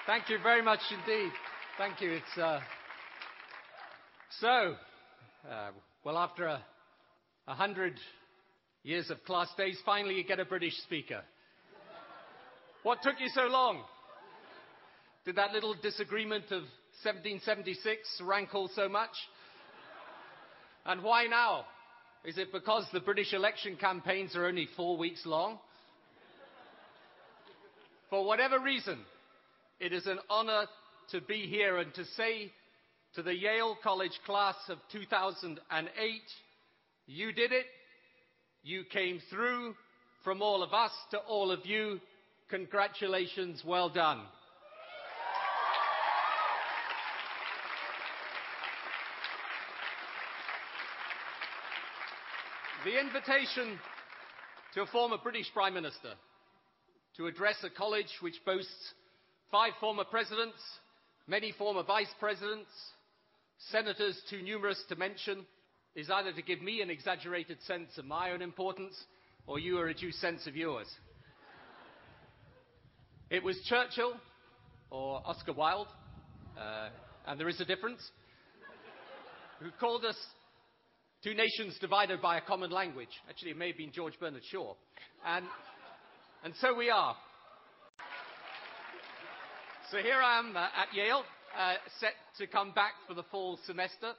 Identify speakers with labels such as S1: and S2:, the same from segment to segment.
S1: Thank you very much indeed. Thank you. Well, after 100 years of class days, finally you get a British speaker. What took you so long? Did that little disagreement of 1776 rankle so much? And why now? Is it because the British election campaigns are only 4 weeks long? For whatever reason, it is an honor to be here and to say to the Yale College class of 2008, you did it, you came through. From all of us to all of you, congratulations, well done. The invitation to a former British Prime Minister to address a college which boasts 5 former presidents, many former vice presidents, senators too numerous to mention, is either to give me an exaggerated sense of my own importance or you a reduced sense of yours. It was Churchill or Oscar Wilde, and there is a difference, who called us 2 nations divided by a common language. Actually, it may have been George Bernard Shaw. And so we are. So here I am at Yale, set to come back for the fall semester.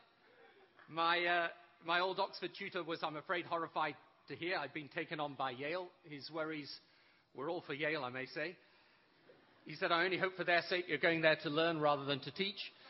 S1: My old Oxford tutor was, I'm afraid, horrified to hear I'd been taken on by Yale. His worries were all for Yale, I may say. He said, I only hope for their sake you're going there to learn rather than to teach.